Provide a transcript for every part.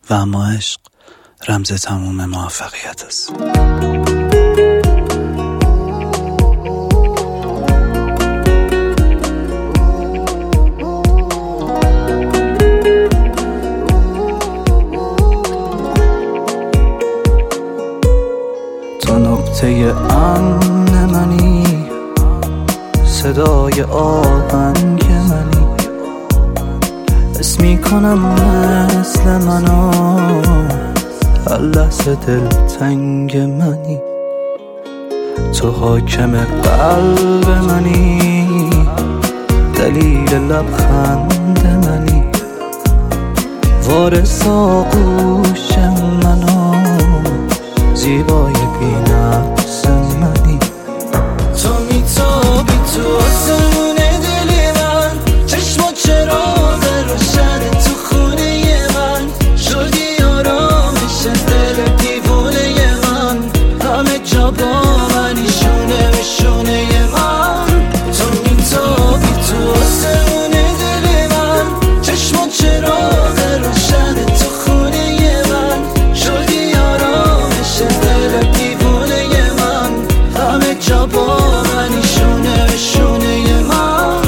و اما عشق رمز تموم موفقیت است. تو نقطه امن منی، صدای آهنگ منی، حس میکنم مثل منو، هر لحظه دلتنگ منی. تو حاکم قلب منی، دلیل لبخند منی، وارث آغوش منو، زیبای بی‌نقص منی. تو میتابی تو آسمون دل من، چشم و چراغ روشن تو خونه من، شدی آرامش دل دیوونه من، همه جا با منی، شونه به شونه من. تو میتابی تو آسمون دل من، چشم و چراغ روشن تو خونه من، شدی آرامش دل دیوونه من، همه جا با منی، شونه به شونه من.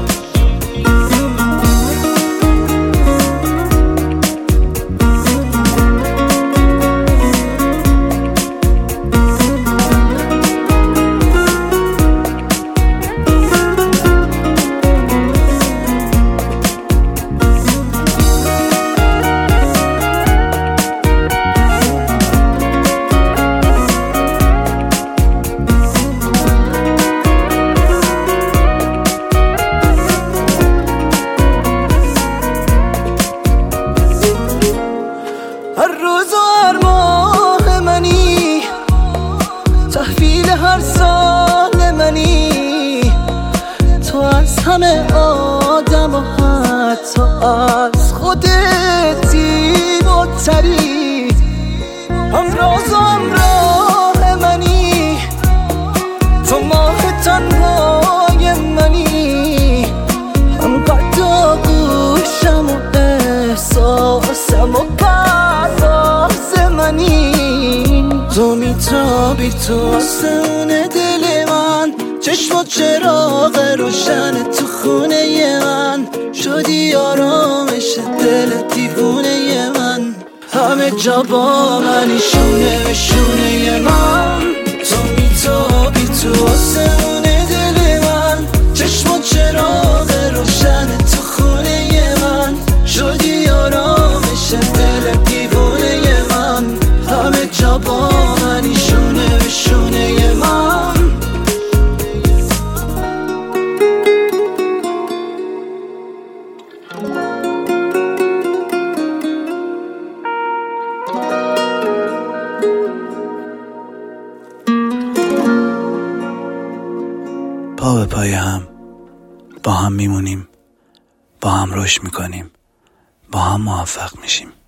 هر روز و هر ماه منی، تحویل هر سال منی، تو از همه آدم و حتی از خودت زیباتری. همراز و همراه منی، تو ماه تنهای منی، همقدر آغوشم و احساسم و تو میتابی تو آسمون دل من، چشم و چراغ روشن تو خونه من، شدی آرامش دل دیوونه من، همه جا با منی، شونه به شونه من. تو میتابی تو آسمون دل من، چشم و چراغ روشن تو خونه من، شدی آرامش دل دیوونه من، همه جا با منی، شونه به شونه من. پا به پای هم با هم میمونیم، با هم رشد میکنیم، با هم موفق میشیم.